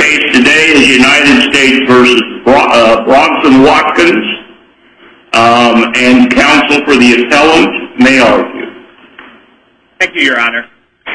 case today is United States versus Bronson Watkins, and counsel for the appellant may argue. Thank you, Your Honor.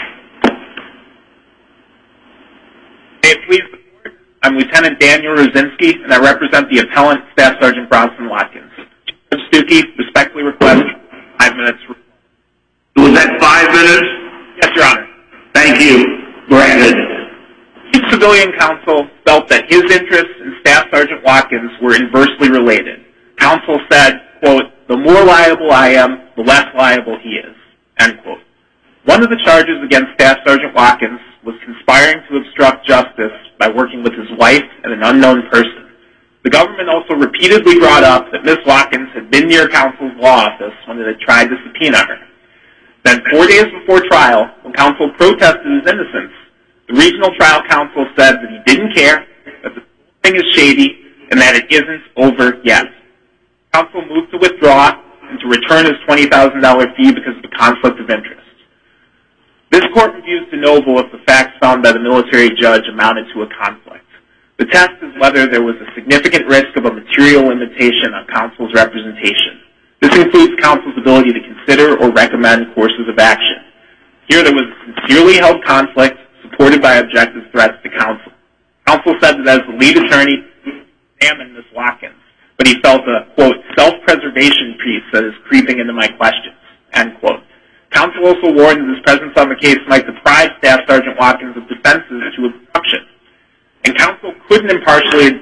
May it please the Court, I'm Lieutenant Daniel Rosinski, and I represent the appellant, Staff Sergeant Bronson Watkins. Judge Stuckey respectfully requests 5 minutes. Was that 5 minutes? Yes, Your Honor. Thank you. Granted. Chief Civilian Counsel felt that his interests and Staff Sergeant Watkins were inversely related. Counsel said, quote, "The more liable I am, the less liable he is," end quote. One of the charges against Staff Sergeant Watkins was conspiring to obstruct justice by working with his wife and an unknown person. The government also repeatedly brought up that Ms. Watkins had been near counsel's law office when it had tried to subpoena her. Then 4 days before trial, when counsel protested his innocence, the regional trial counsel said that he didn't care, that the thing is shady, and that it isn't over yet. Counsel moved to withdraw and to return his $20,000 fee because of the conflict of interest. This court reviews de novo if the facts found by the military judge amounted to a conflict. The test is whether there was a significant risk of a material limitation on counsel's representation. This includes counsel's ability to consider or recommend courses of action. Here there was a sincerely held conflict supported by objective threats to counsel. Counsel said that as the lead attorney, he examined Ms. Watkins, but he felt a, quote, self-preservation piece that is creeping into my questions, end quote. Counsel also warned that his presence on the case might deprive Staff Sergeant Watkins of defenses to obstruction. And counsel couldn't impartially...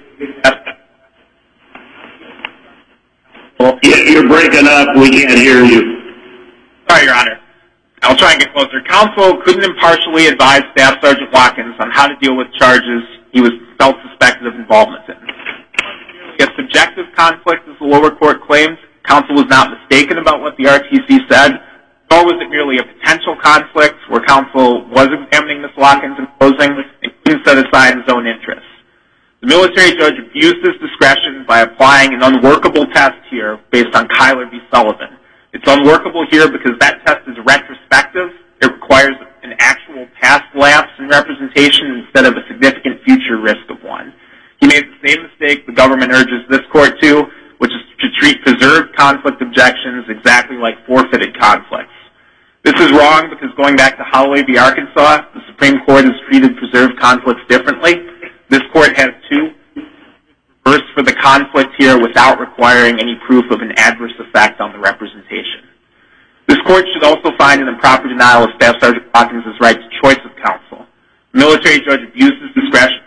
You're breaking up. We can't hear you. Sorry, Your Honor. I'll try and get closer. Counsel couldn't impartially advise Staff Sergeant Watkins on how to deal with charges he was felt suspected of involvement in. A subjective conflict, as the lower court claims, counsel was not mistaken about what the RTC said, nor was it merely a potential conflict where counsel was examining Ms. Watkins in closing and couldn't set aside his own interests. The military judge abused his discretion by applying an unworkable test here based on Kyler v. Sullivan. It's unworkable here because that test is retrospective. It requires an actual past lapse in representation instead of a significant future risk of one. He made the same mistake the government urges this court to, which is to treat preserved conflict objections exactly like forfeited conflicts. This is wrong because going back to Holloway v. Arkansas, the Supreme Court has treated preserved conflicts differently. This court has two reversed for the conflict here without requiring any proof of an adverse effect on the representation. This court should also find an improper denial of Staff Sergeant Watkins' right to choice of counsel. The military judge abused his discretion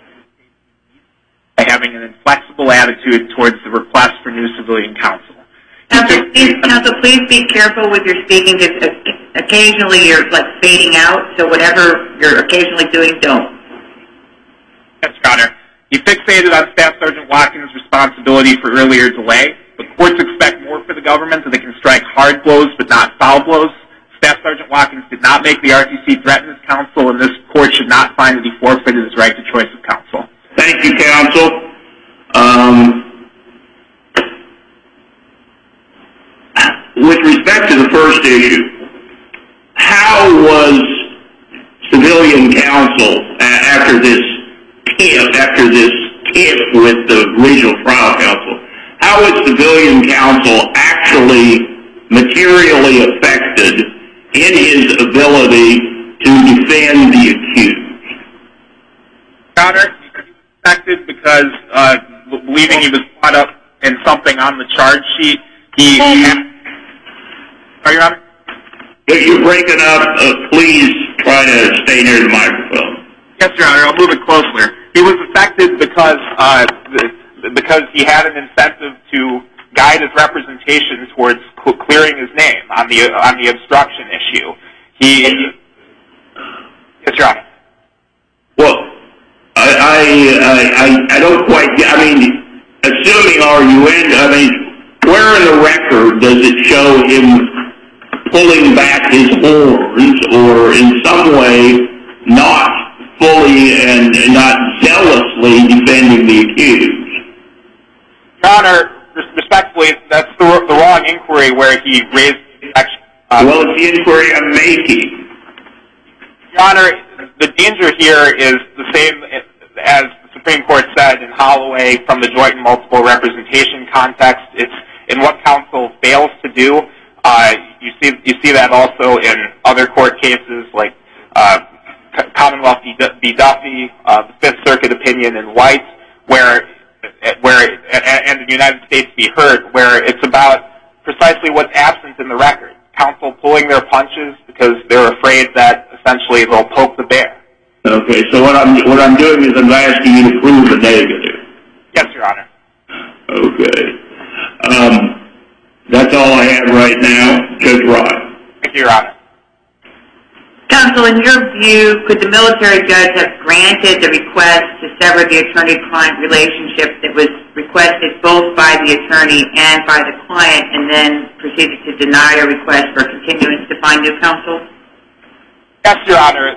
by having an inflexible attitude towards the request for new civilian counsel. Counsel, please be careful with your speaking because occasionally you're like fading out, so whatever you're occasionally doing, don't. Yes, Your Honor. He fixated on Staff Sergeant Watkins' responsibility for earlier delay, but courts expect more for the government so they can strike hard blows but not foul blows. Staff Sergeant Watkins did not make the RTC threaten his counsel, and this court should not find that he forfeited his right to choice of counsel. Thank you, counsel. With respect to the first issue, how was civilian counsel after this tip with the regional trial counsel? How was civilian counsel actually materially affected in his ability to defend the accused? Your Honor, he was affected because believing he was caught up in something on the charge sheet, Your Honor? If you're breaking up, please try to stay near the microphone. Yes, Your Honor. I'll move it closer. He was affected because he had an incentive to guide his representation towards clearing his name on the obstruction issue. Yes, Your Honor. Well, I don't quite get. Assuming where in the record does it show him pulling back his horns or in some way not fully and not zealously defending the accused? Your Honor, respectfully, that's the wrong inquiry where he raised the objection. Well, it's the inquiry I'm making. Your Honor, the danger here is the same as the Supreme Court said in Holloway, from the joint and multiple representation context, it's in what counsel fails to do. You see that also in other court cases like Commonwealth v. Duffy, the Fifth Circuit opinion in White, where and the United States v. Hurt, where it's about precisely what's absent in the record. Counsel pulling their punches because they're afraid that essentially they'll poke the bear. Okay, so what I'm doing is I'm asking you to prove the negative. Yes, Your Honor. Okay. That's all I have right now. Judge Rod. Thank you, Your Honor. Counsel, in your view, could the military judge have granted the request to sever the attorney-client relationship that was requested both by the attorney and by the client, and then proceeded to deny a request for continuance to find new counsel? Yes, Your Honor.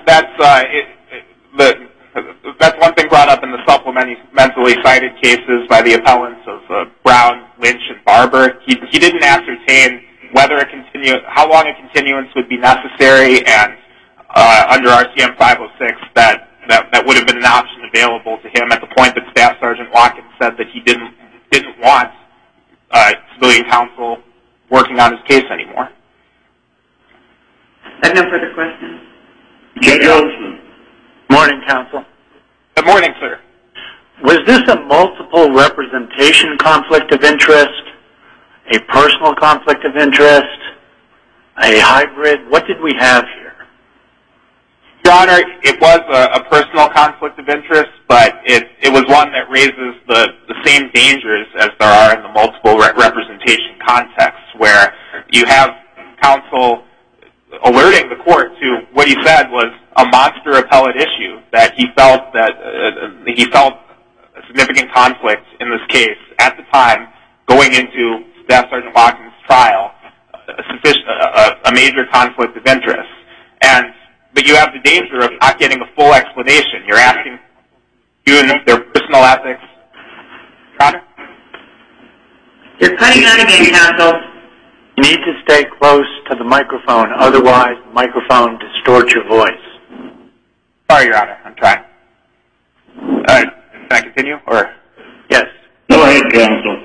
That's one thing brought up in the supplementally cited cases by the appellants of Brown, Lynch, and Barber. He didn't ascertain whether how long a continuance would be necessary, and under RCM 506 that would have been an option available to him at the point that Staff Sergeant Watkins said that he didn't want civilian counsel working on his case anymore. I have no further questions. Judge Olson. Morning, counsel. Good morning, sir. Was this a multiple representation conflict of interest, a personal conflict of interest, a hybrid? What did we have here? Your Honor, it was a personal conflict of interest, but it was one that raises the same dangers as there are in the multiple representation context, where you have counsel alerting the court to what he said was a monster appellate issue, that he felt a significant conflict in this case at the time going into Staff Sergeant Watkins' trial, a major conflict of interest. But you have the danger of not getting a full explanation. You're asking their personal ethics. Your Honor? You're cutting out again, counsel. You need to stay close to the microphone, otherwise the microphone distorts your voice. Sorry, Your Honor. I'm trying. Can I continue? Or yes. Go ahead, counsel.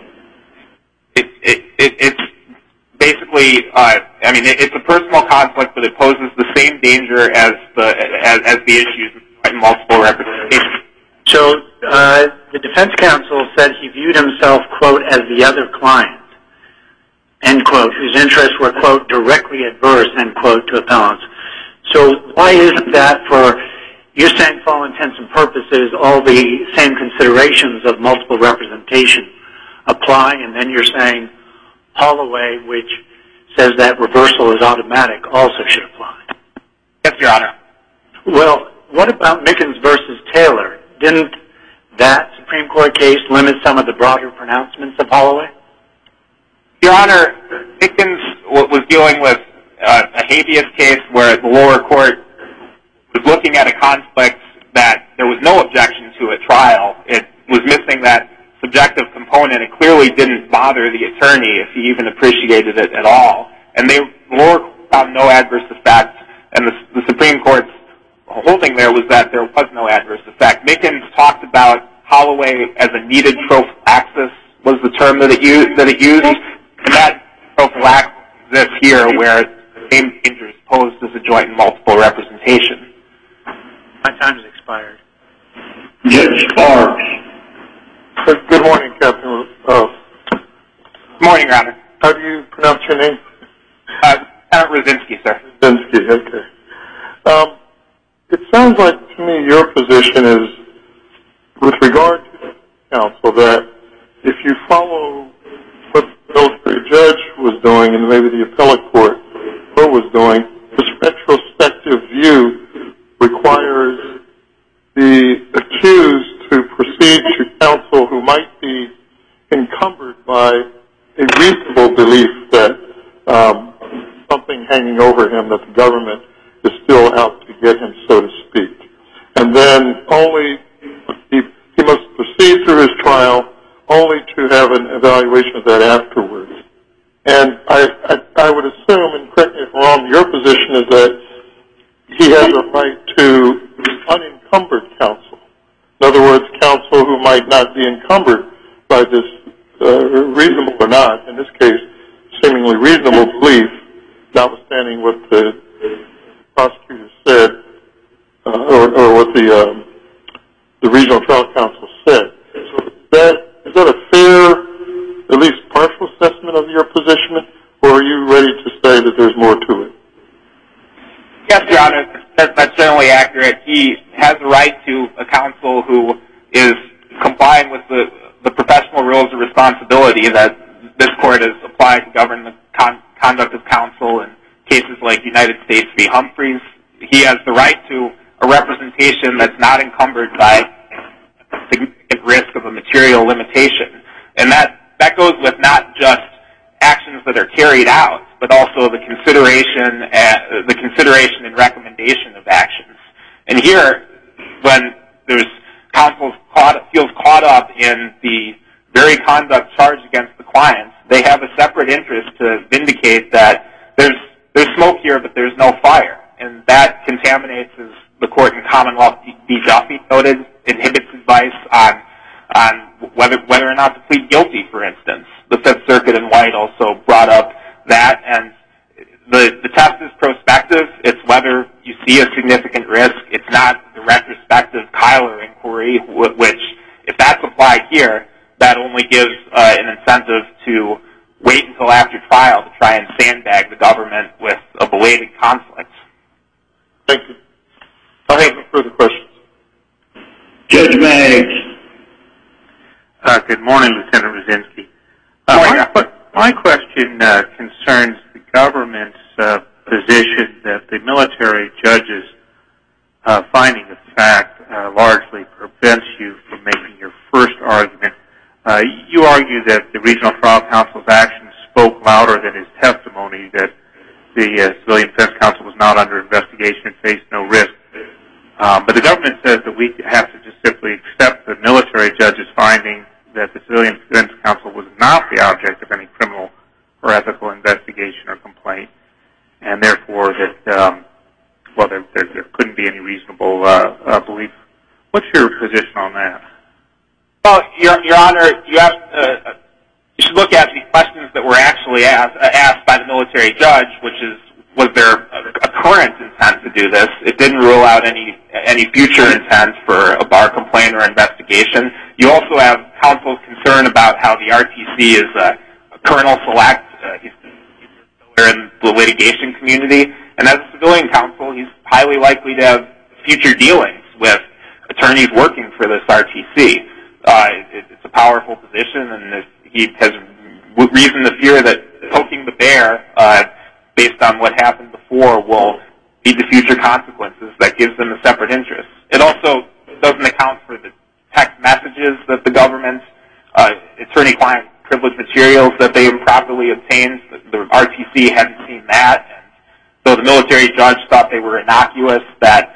It's basically, it's a personal conflict, but it poses the same danger as the issues in multiple representation. So the defense counsel said he viewed himself, quote, as the other client, end quote, whose interests were, quote, directly adverse, end quote, to appellants. So why isn't that you're saying for all intents and purposes, all the same considerations of multiple representation apply, and then you're saying Holloway, which says that reversal is automatic, also should apply? Yes, Your Honor. Well, what about Mickens versus Taylor? Didn't that Supreme Court case limit some of the broader pronouncements of Holloway? Your Honor, Mickens was dealing with a habeas case where the lower court was looking at a conflict that there was no objection to at trial. It was missing that subjective component. It clearly didn't bother the attorney if he even appreciated it at all. And the lower court found no adverse effect, and the Supreme Court's holding there was that there was no adverse effect. Mickens talked about Holloway as a needed prophylaxis was the term that it used, and that prophylaxis exists here where the same danger is posed as a joint and multiple representation. My time has expired. Judge Sparks. Good morning, Captain. Good morning, Your Honor. How do you pronounce your name? Lieutenant Rosinski, sir. Rosinski, okay. It sounds like to me your position is, with regard to counsel, that if you follow what the military judge was doing and maybe the appellate court was doing, this retrospective view requires the accused to proceed to counsel who might be encumbered by a reasonable belief that something hanging over him, that the government is still out to get him, so to speak. And then he must proceed through his trial only to have an evaluation of that afterwards. And I would assume, and correct me if I'm wrong, your position is that he has a right to unencumbered counsel. In other words, counsel who might not be encumbered by this reasonable or not, in this case, seemingly reasonable belief, notwithstanding what the prosecutor said, or what the regional trial counsel said. So is that a fair, at least partial assessment of your position, or are you ready to say that there's more to it? Yes, Your Honor, that's generally accurate. He has a right to a counsel who is complying with the professional rules of responsibility that this court has applied to govern the conduct of counsel in cases like United States v. Humphreys. He has the right to a representation that's not encumbered by significant risk of a material limitation. And that goes with not just actions that are carried out, but also the consideration and recommendation of actions. And here, when there's counsel feels caught up in the very conduct charged against the clients, they have a separate interest to vindicate that there's smoke here, but there's no fire. And that contaminates, as the court in Commonwealth v. Duffy noted, inhibits advice on whether or not to plead guilty, for instance. The Fifth Circuit in White also brought up that, and the test is prospective. It's whether you see a significant risk. It's not the retrospective Kyler inquiry, which, if that's applied here, that only gives an incentive to wait until after trial to try and sandbag the government with a belated conflict. Thank you. I have no further questions. Judge Maggs. Good morning, Lieutenant Brzezinski. Morning. My question concerns the government's position that the military judge's finding of fact largely prevents you from making your first argument. You argue that the regional trial counsel's actions spoke louder than his testimony, that the civilian defense counsel was not under investigation and faced no risk. But the government says that we have to just simply accept the military judge's finding that the civilian defense counsel was not the object of any criminal or ethical investigation or complaint, and therefore that, there couldn't be any reasonable belief. What's your position on that? Well, Your Honor, you should look at the questions that were actually asked by the military judge, which is, was there a current intent to do this? It didn't rule out any future intent for a bar complaint or investigation. You also have counsel's concern about how the RTC is a colonel select. He's in the litigation community. And as a civilian counsel, he's highly likely to have future dealings with attorneys working for this RTC. It's a powerful position, and he has reason to fear that poking the bear based on what happened before will lead to future consequences. That gives them a separate interest. It also doesn't account for the text messages that the government's attorney-client privilege materials that they improperly obtained. The RTC hadn't seen that. And so the military judge thought they were innocuous, that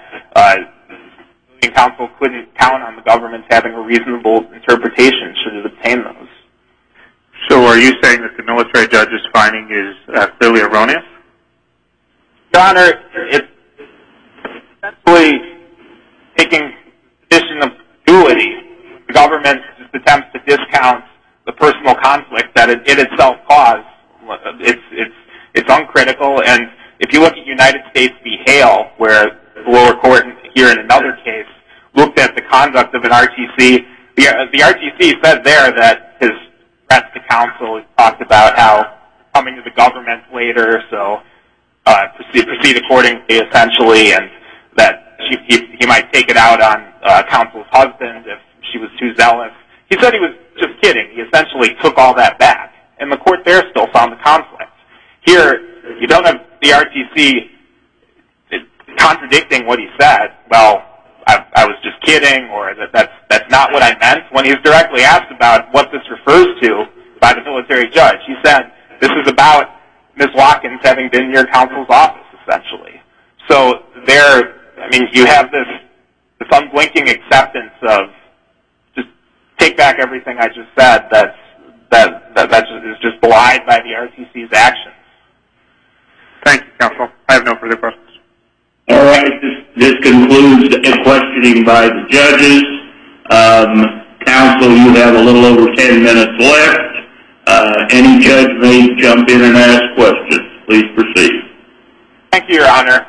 the counsel couldn't count on the government having a reasonable interpretation should it obtain those. So are you saying that the military judge's finding is clearly erroneous? Your Honor, it's essentially taking the position of duality. The government just attempts to discount the personal conflict that it itself caused. It's uncritical, and if you look at United States v. Hale, where the lower court here in another case looked at the conduct of an RTC, the RTC said there that his threats to counsel talked about how coming to the government later, so proceed accordingly, essentially, and that he might take it out on counsel's husband if she was too zealous. He said he was just kidding. He essentially took all that back, and the court there still found the conflict. Here, you don't have the RTC contradicting what he said. Well, I was just kidding, or that's not what I meant. When he was directly asked about what this refers to by the military judge, he said, this is about Ms. Watkins having been in your counsel's office, essentially. So you have this unblinking acceptance of just take back everything I just said that is just belied by the RTC's actions. Thank you, counsel. I have no further questions. All right. This concludes the questioning by the judges. Counsel, you have a little over 10 minutes left. Any judge may jump in and ask questions. Please proceed. Thank you, Your Honor.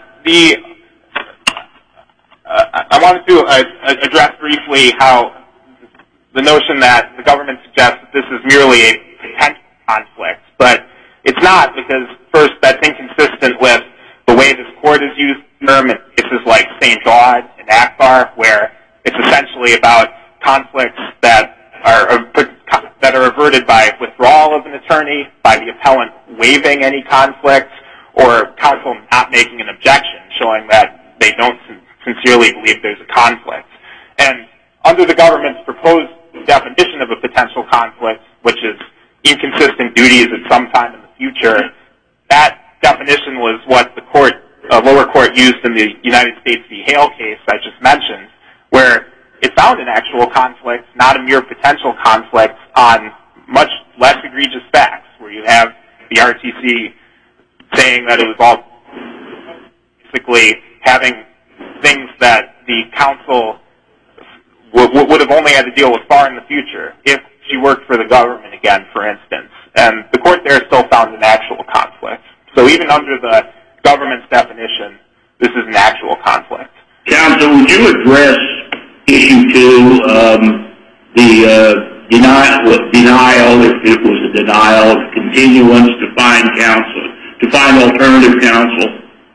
I wanted to address briefly how the notion that the government suggests that this is merely a potential conflict, but it's not, because first, that's inconsistent with the way this court has used the term in cases like St. John and Akbar, where it's essentially about conflicts that are averted by withdrawal of an attorney, by the appellant waiving any conflict, or counsel not making an objection, showing that they don't sincerely believe there's a conflict. And under the government's proposed definition of a potential conflict, which is inconsistent duties at some time in the future, that definition was what the lower court used in the United States v. Hale case I just mentioned, where it found an actual conflict, not a mere potential conflict, on much less egregious facts, where you have the RTC saying that it was all basically having things that the counsel would have only had to deal with far in the future if she worked for the government again, for instance. And the court there still found an actual conflict. So even under the government's definition, this is an actual conflict. Counsel, would you address issue 2, the denial, if it was a denial of continuance to find alternative counsel?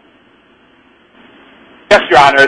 Yes, Your Honor.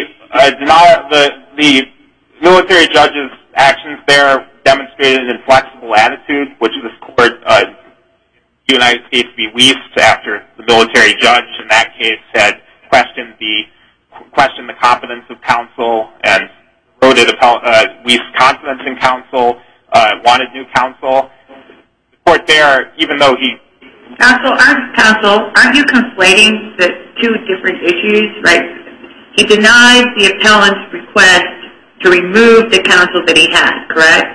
The military judge's actions there demonstrated an inflexible attitude, which this court, United States v. Weiss, after the military judge in that case had questioned the competence of counsel and wrote it Weiss' confidence in counsel, wanted new counsel. The court there, even though he... Counsel, aren't you conflating the two different issues? Right? He denied the appellant's request to remove the counsel that he had, correct?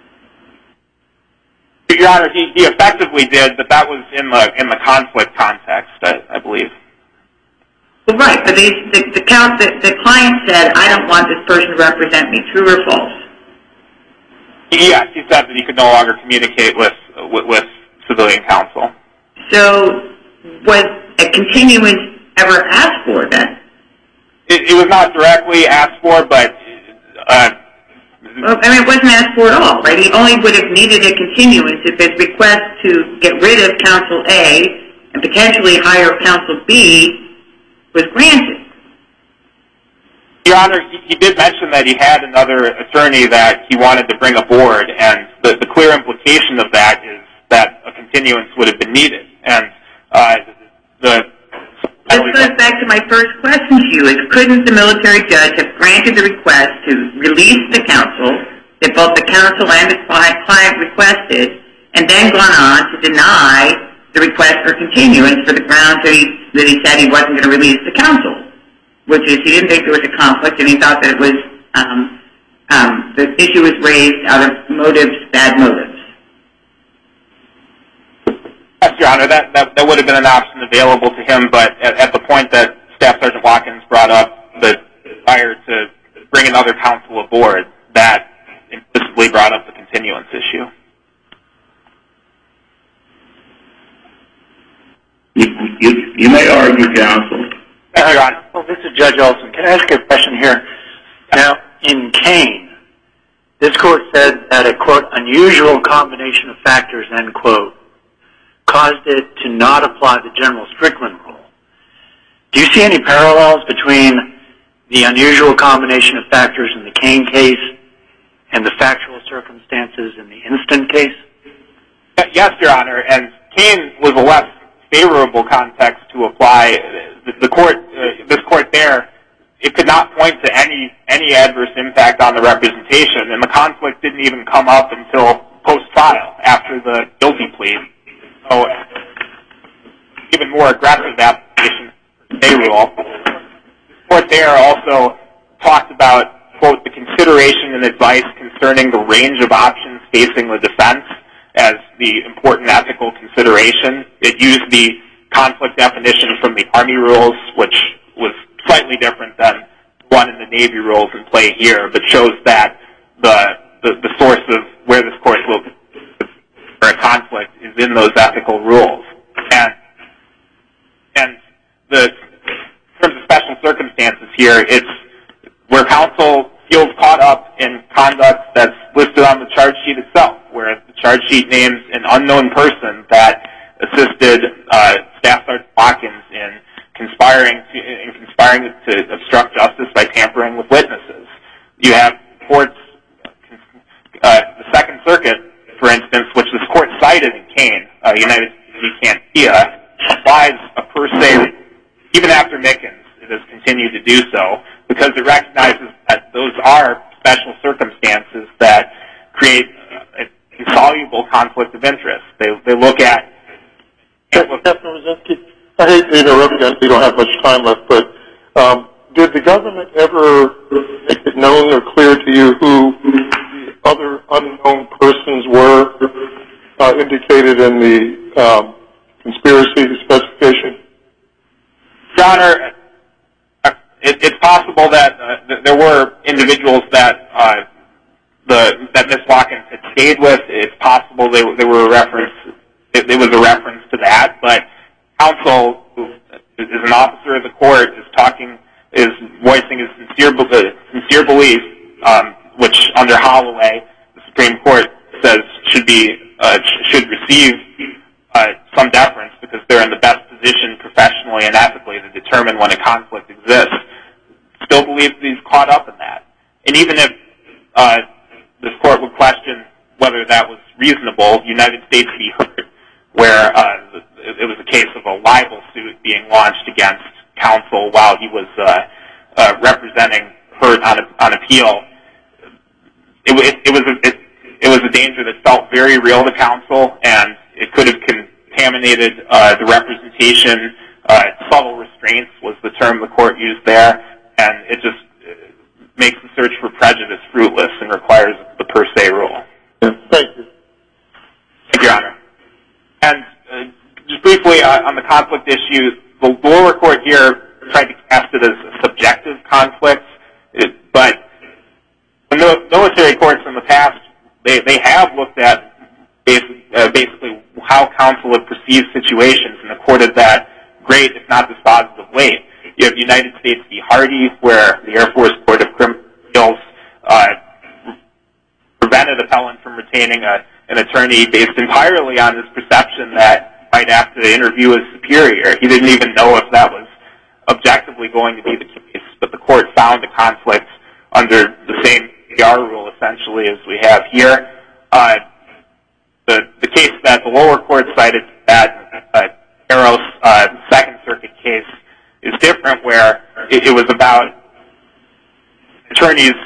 Your Honor, he effectively did, but that was in the conflict context, I believe. Well, right, but the client said, I don't want this person to represent me, true or false? Yes, he said that he could no longer communicate with civilian counsel. So, was a continuance ever asked for then? It was not directly asked for, but... it wasn't asked for at all, right? He only would have needed a continuance if his request to get rid of counsel A and potentially hire counsel B was granted. Your Honor, he did mention that he had another attorney that he wanted to bring aboard, and the clear implication of that is that a continuance would have been needed. And This goes back to my first question to you, is couldn't the military judge have granted the request to release the counsel that both the counsel and the client requested, and then gone on to deny the request for continuance for the grounds that he said he wasn't going to release the counsel, which is he didn't think there was a conflict and he thought that it was the issue was raised out of bad motives. Yes, Your Honor, that would have been an option available to him, but at the point that Staff Sergeant Watkins brought up the desire to bring another counsel aboard, that implicitly brought up the continuance issue. You may argue, counsel. Your Honor. Well, this is Judge Olson. Can I ask you a question here? Now, in Kane, this court said that a, quote, unusual combination of factors, end quote, caused it to not apply the general Strickland rule. Do you see any parallels between the unusual combination of factors in the Kane case and the factual circumstances in the instant case? Yes, Your Honor, and Kane was a less favorable context to apply. This court there, it could not point to any adverse impact on the representation, and the conflict didn't even come up until post-trial, after the guilty plea. So, even more aggressive application of the Day rule. The court there also talked about, quote, the consideration and advice concerning the range of options facing the defense as the important ethical consideration. It used the conflict definition from the Army rules, which was slightly different than one in the Navy rules in play here, but shows that the source of where this court will for a conflict is in those ethical rules. And in terms of special circumstances here, it's where counsel feels caught up in conduct that's listed on the charge sheet itself, where the charge sheet names an unknown person that assisted Staff Sergeant Watkins in conspiring to obstruct justice by tampering with witnesses. You have courts, the Second Circuit, for instance, which this court cited in Kane, United States v. Cantia, applies a per se, even after Mickens, it has continued to do so, because it recognizes that those are special circumstances that create an insoluble conflict of interest. They look at... Captain Rosinski, I hate to interrupt you, we don't have much time left, but did the government ever make it known or clear to you who the other unknown persons were indicated in the conspiracy specification? Your Honor, it's possible that there were individuals that that Ms. Watkins had stayed with. It's possible they were a reference. It was a reference to that, but counsel, who is an officer of the court, is voicing his sincere belief, which under Holloway, the Supreme Court says should receive some deference because they're in the best position professionally and ethically to determine when a conflict exists. Still believes he's caught up in that. And even if this court would question whether that was reasonable, United States v. Hurt, where it was a case of a libel suit being launched against counsel while he was representing Hurt on appeal. It was a danger that felt very real to counsel, and it could have contaminated the representation. Subtle restraints was the term the court used there, and it just makes the search for prejudice fruitless and requires the per se rule. Thank you. Thank you, Your Honor. And just briefly on the conflict issue, the lower court here tried to cast it as a subjective conflict, but the military courts in the past, they have looked at basically how counsel had perceived situations and accorded that great, if not dispositive, weight. You have United States v. Hardy, where the Air Force Court of Criminal Appeals prevented appellant from retaining an attorney based entirely on his perception that he might have to interview his superior. He didn't even know if that was objectively going to be the case, but the court found a conflict under the same PR rule, essentially, as we have here. The case that the lower court cited, that Eros Second Circuit case, is different, where it was about attorney's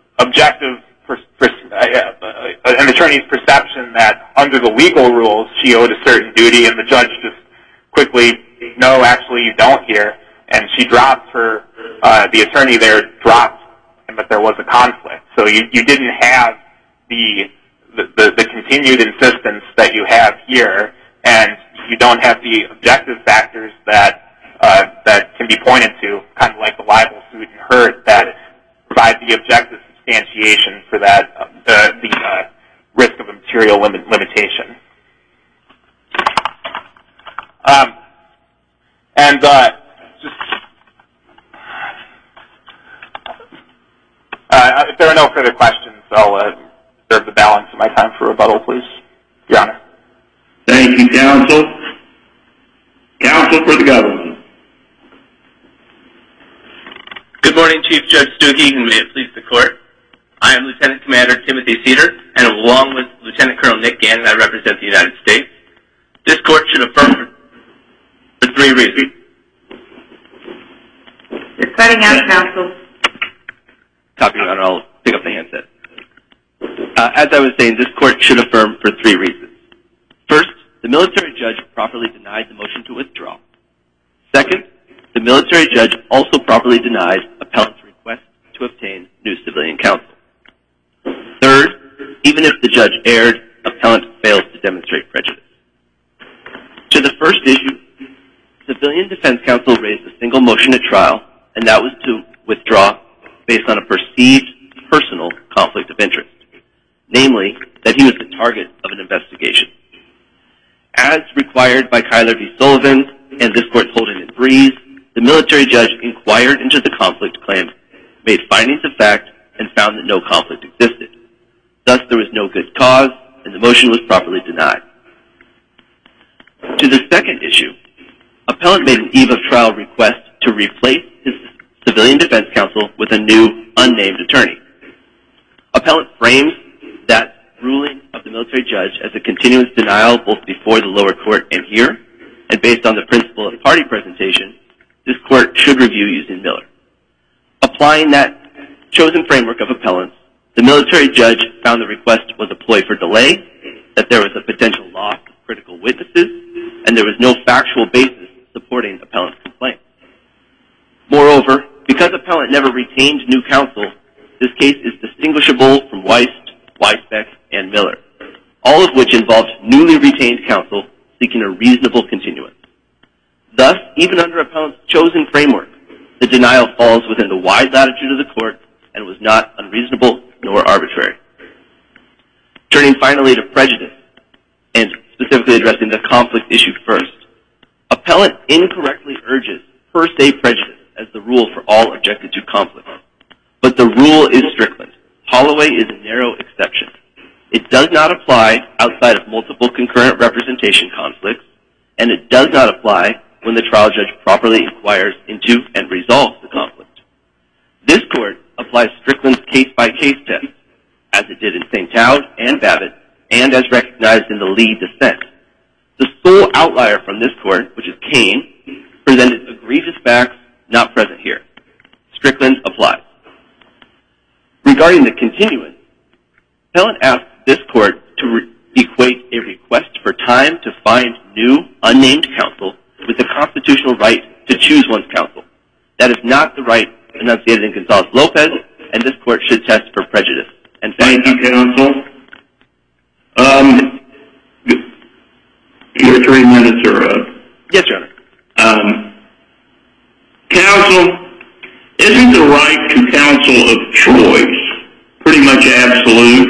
an attorney's perception that under the legal rules she owed a certain duty, and the judge just quickly, no, actually you don't here, and she dropped her, the attorney there dropped, but there was a conflict. So you didn't have the continued insistence that you have here, and you don't have the objective factors that can be pointed to, kind of like the libel suit in Hurt, that provide the objective substantiation for that, the risk of a material limitation. If there are no further questions, I'll reserve the balance of my time for rebuttal, please. Your Honor. Thank you, counsel. Counsel for the government. Good morning, Chief Judge Stuckey, and may it please the Court. I am Lieutenant Commander Timothy Cedar, and along with Lieutenant Colonel Nick Gannon, I represent the United States. This Court should affirm for three reasons. You're cutting out, counsel. Copy, Your Honor. I'll pick up the handset. As I was saying, this Court should affirm for three reasons. First, the military judge properly denied the motion to withdraw. Second, the military judge also properly denied appellant's request to obtain new civilian counsel. Third, even if the judge erred, appellant fails to demonstrate prejudice. To the first issue, civilian defense counsel raised a single motion at trial, and that was to withdraw based on a perceived personal conflict of interest, namely that he was the target of an investigation. As required by Kyler v. Sullivan and this court's holding in Breeze, the military judge inquired into the conflict claim, made findings of fact, and found that no conflict existed. Thus, there was no good cause, and the motion was properly denied. To the second issue, appellant made an eve of trial request to replace his civilian defense counsel with a new, unnamed attorney. Appellant frames that ruling of the military judge as a continuous denial both before the lower court and here, and based on the principle of party presentation, this court should review using Miller. Applying that chosen framework of appellants, the military judge found the request was a ploy for delay, that there was a potential loss of critical witnesses, and there was no factual basis supporting appellant's complaint. Moreover, because appellant never retained new counsel, this case is distinguishable from Weist, Weisbeck, and Miller, all of which involved newly retained counsel seeking a reasonable continuance. Thus, even under appellant's chosen framework, the denial falls within the wide latitude of the court and was not unreasonable nor arbitrary. Turning finally to prejudice, and specifically addressing the conflict issue first, appellant incorrectly urges per se prejudice as the rule for all objected to conflicts. But the rule is Strickland. Holloway is a narrow exception. It does not apply outside of multiple concurrent representation conflicts, and it does not apply when the trial judge properly inquires into and resolves the conflict. This court applies Strickland's case-by-case test, as it did in St. Towd and Babbitt, and as recognized in the Lee dissent. The sole outlier from this court, which is Kane, presented egregious facts not present here. Strickland applies. Regarding the continuance, appellant asked this court to equate a request for time to find new, unnamed counsel with the constitutional right to choose one's counsel. That is not the right enunciated in Gonzalez-Lopez, and this court should test for prejudice. And thank you, counsel. Your 3 minutes are up. Yes, Your Honor. Counsel, isn't the right to counsel of choice pretty much absolute?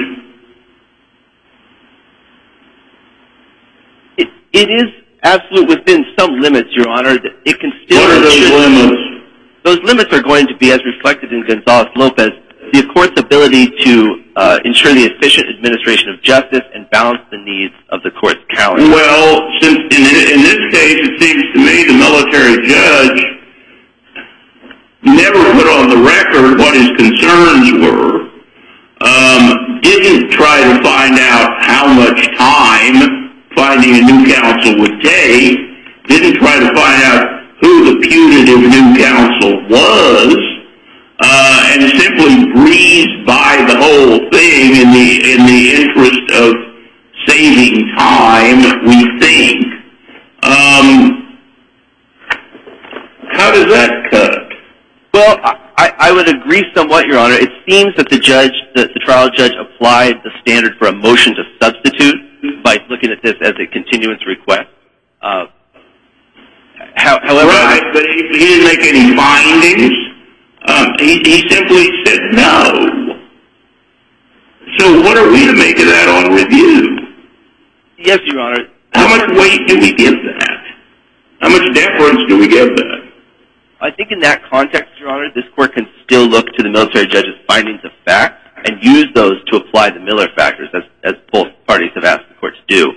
It is absolute within some limits, Your Honor. It can still. What are those limits? Those limits are going to be, as reflected in Gonzalez-Lopez, the court's ability to ensure the efficient administration of justice and balance the needs of the court's calendar. Well, since in this case, it seems to me the military judge never put on the record what his concerns were, didn't try to find out how much time finding a new counsel would take, didn't try to find out who the putative new counsel was, and simply breezed by the whole thing in the interest of saving time, we think. How does that cut? Well, I would agree somewhat, Your Honor. It seems that the trial judge applied the standard for a motion to substitute by looking at this as a continuance request. However, right, but he didn't make any findings. He simply said no. So what are we to make of that on review? Yes, Your Honor. How much weight do we give that? How much deference do we give that? I think in that context, Your Honor, this court can still look to the military judge's findings of fact and use those to apply the Miller factors, as both parties have asked the court to do.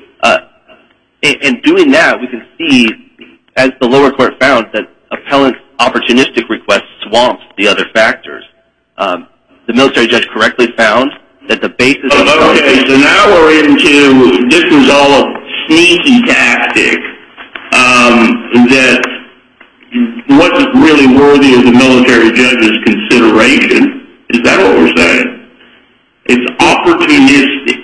In doing that, we can see, as the lower court found, that appellant's opportunistic request swamps the other factors. The military judge correctly found that the basis of okay, so now we're into, this was all a sneaky tactic that wasn't really worthy of the military judge's consideration. Is that what we're saying? It's opportunistic.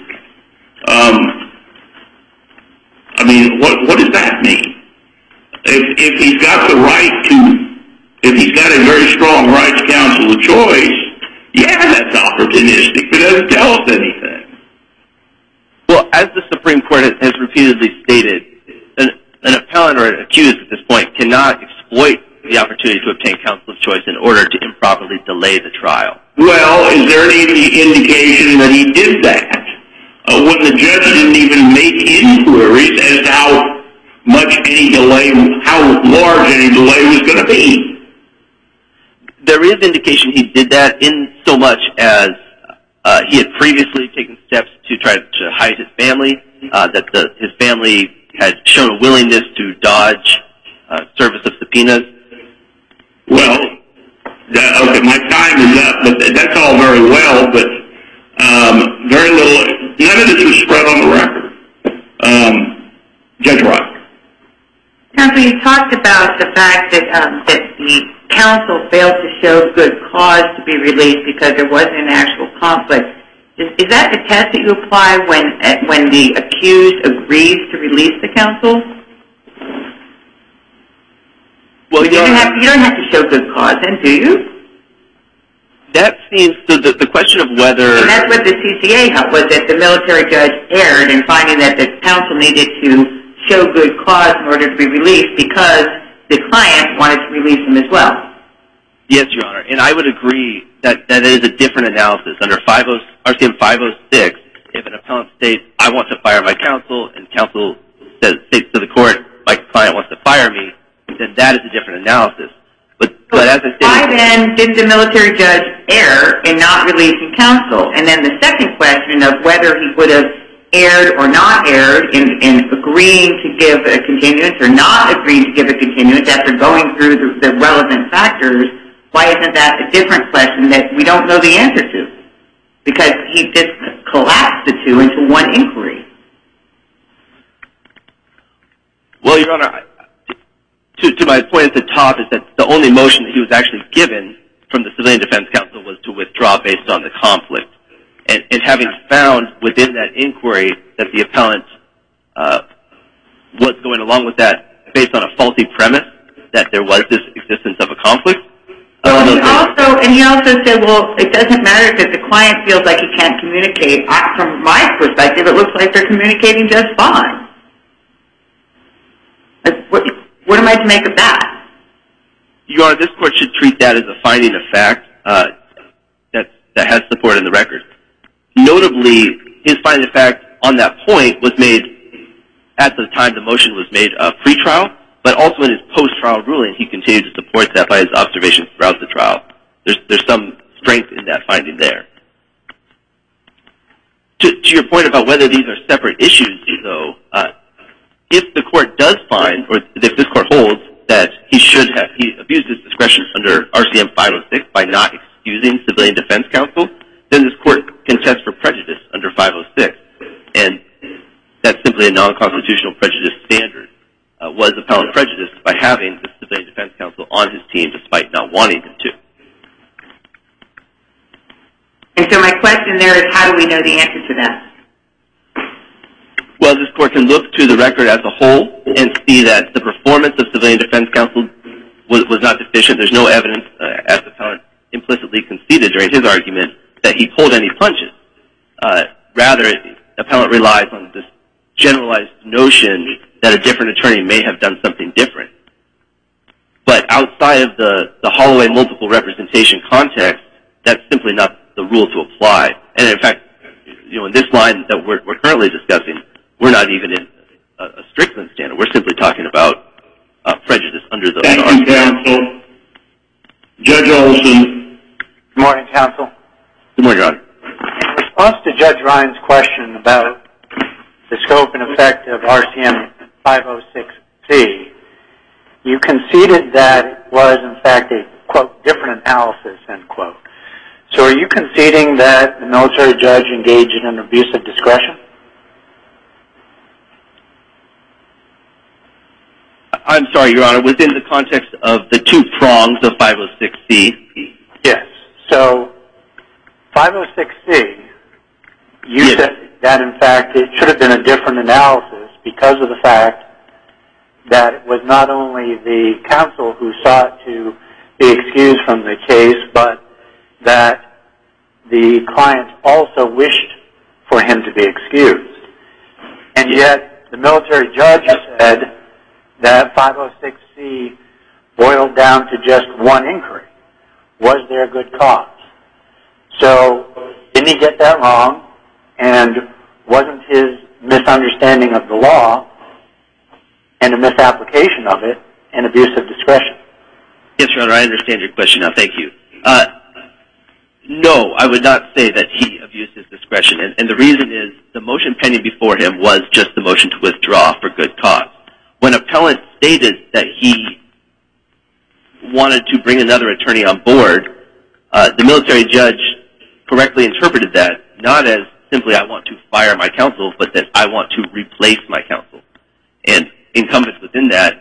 I mean, what does that mean? If he's got the right to, if he's got a very strong right to counsel of choice, yeah, that's opportunistic, but it doesn't tell us anything. Well, as the Supreme Court has repeatedly stated, an appellant or an accused at this point cannot exploit the opportunity to obtain counsel of choice in order to improperly delay the trial. Well, is there any indication that he did that when the judge didn't even make inquiries as to how large any delay was going to be? There is indication he did that in so much as he had previously taken steps to try to hide his family, that his family had shown a willingness to dodge service of subpoenas. Well, okay, my time is up, but that's all very well, but very little, none of this was spread on the record. Judge Roth. Counsel, you talked about the fact that the counsel failed to show good cause to be released because there wasn't an actual conflict. Is that the test that you apply when the accused agrees to release the counsel? Well, you don't have to show good cause, then, do you? That seems so. The question of whether, and that's what the CCA held, was that the military judge erred in finding that the counsel needed to show good cause in order to be released because the client wanted to release him as well. Yes, Your Honor, and I would agree that that is a different analysis. Under RCM 506, if an appellant states, I want to fire my counsel, and counsel states to the court, my client wants to fire me, then that is a different analysis. But as I stated, why then did the military judge err in not releasing counsel? And then the second question of whether he would have erred or not erred in agreeing to give a continuance or not agreeing to give a continuance after going through the relevant factors, why isn't that a different question that we don't know the answer to? Because he just collapsed the two into one inquiry. Well, Your Honor, to my point at the top is that the only motion that he was actually given from the Civilian Defense Counsel was to withdraw based on the conflict. And having found within that inquiry that the appellant was going along with that based on a faulty premise that there was this existence of a conflict. He also said, well, it doesn't matter because the client feels like he can't communicate. From my perspective, it looks like they're communicating just fine. What am I to make of that? Your Honor, this court should treat that as a finding of fact that has support in the record. Notably, his finding of fact on that point was made at the time the motion was made pre-trial, but also in his post-trial ruling, he continued to support that by his observations throughout the trial. There's some strength in that finding there. To your point about whether these are separate issues, though, if the court does find, or if this court holds, that he abused his discretion under RCM 506 by not excusing Civilian Defense Counsel, then this court can test for prejudice under 506. And that's simply a non-constitutional prejudice standard. Was appellant prejudiced by having the Civilian Defense Counsel on his team despite not wanting him to? And so my question there is, how do we know the answer to that? Well, this court can look to the record as a whole and see that the performance of Civilian Defense Counsel was not deficient. There's no evidence, as the appellant implicitly conceded during his argument, that he pulled any punches. Rather, the appellant relies on this generalized notion that a different attorney may have done something different. But outside of the Holloway multiple representation context, that's simply not the rule to apply. And in fact, in this line that we're currently discussing, we're not even in a Strickland standard. We're simply talking about prejudice under the... Thank you, counsel. Judge Olson. Good morning, counsel. Good morning, Your Honor. In response to Judge Ryan's question about the scope and effect of RCM 506C, you conceded that it was, in fact, a, quote, different analysis, end quote. So are you conceding that the military judge engaged in an abuse of discretion? I'm sorry, Your Honor. Within the context of the two prongs of 506C? Yes. So 506C, you said that, in fact, it should have been a different analysis because of the fact that it was not only the counsel who sought to be excused from the case, but that the client also wished for him to be excused. And yet the military judge said that 506C boiled down to just one inquiry. Was there good cause? So didn't he get that wrong? And wasn't his misunderstanding of the law and a misapplication of it an abuse of discretion? Yes, Your Honor, I understand your question now. Thank you. No, I would not say that he abused his discretion. And the reason is the motion pending before him was just the motion to withdraw for good cause. When appellant stated that he wanted to bring another attorney on board, the military judge correctly interpreted that not as simply I want to fire my counsel, but that I want to replace my counsel. And incumbent within that